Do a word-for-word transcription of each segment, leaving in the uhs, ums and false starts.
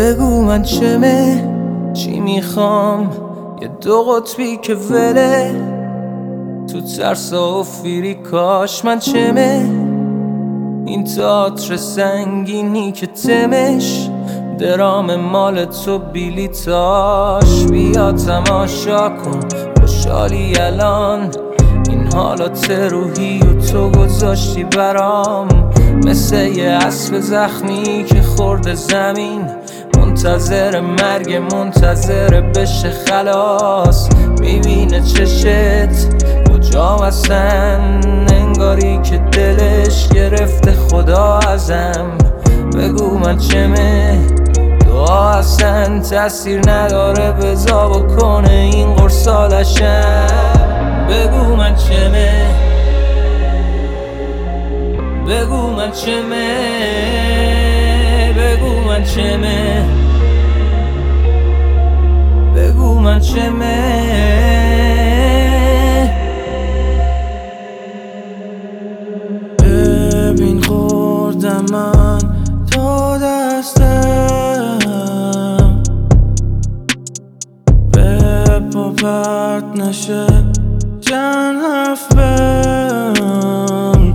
بگو من چمه چی میخوام، یه دو قطبی که وله تو ترسا و فیری. کاش من چمه این تئاتر سنگینی که تمش درام مال تو بیلیتاش. بیا تماشا کن خوشحالی الان، این حالات روحی و تو گذاشتی برام. مثل یه اسب زخمی که خورده زمین، منتظر مرگ منتظر بشه خلاص. میبینه چشت کجا هستن، انگاری که دلش گرفته خدا ازم. بگو من چمه دعا هستن تأثیر نداره، بزا بکنه این قرصالشم. بگو من چمه بگو من چمه بگو من چمه بگو من چمه ببین خوردم من تا دستم، به پا پرت نشه چند حرف بهم.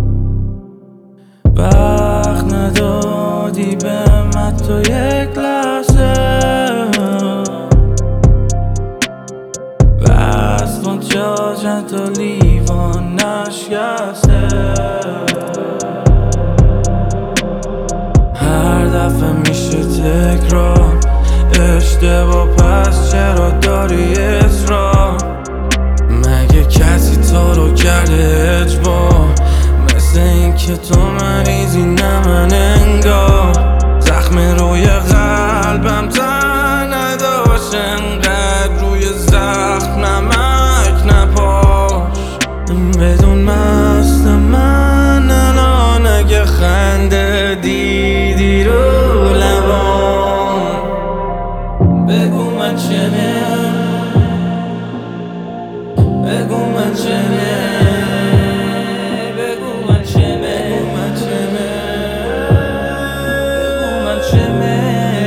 وقت ندادی به من تو یک لحظه، بس کن جا چند تا لیوان نشکسته. هر دفعه میشه تکرار اشتباه، پس چرا داری اصرار؟ مگه کسی تو رو کرده اجبار؟ مثل این که تو مریضی نه من انگار. زخم روی قلبم تن نداشت، انقدر روی زخم نمک نپاش. بدون مست من الان اگه خنده دیدی رو لبان. بگو من چمه بگو من چمه بگو من چمه بگو من چمه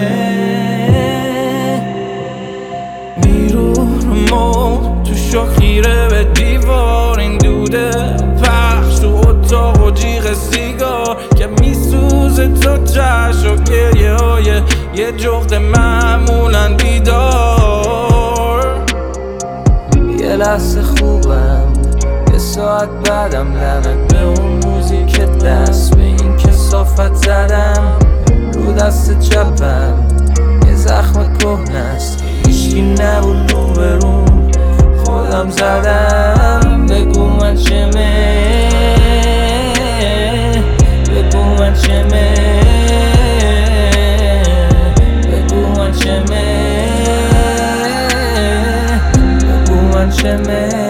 بیرون مو تو شوک خیره به دیوار، این دوده پخش تو اتاق و جیغ سیگار که میسوزه تا چش و گریه های یه جغد معمولا بیدار. یه لحظه خوبم یه ساعت بعدم لعنت به اون موزیک دست به این کثافت زدم. رو دست چپم یه زخم کهنست که هیچکی نبود رو بروم خودم زدم. بگو من چمه بگو من چمه بگو من چمه بگو من چمه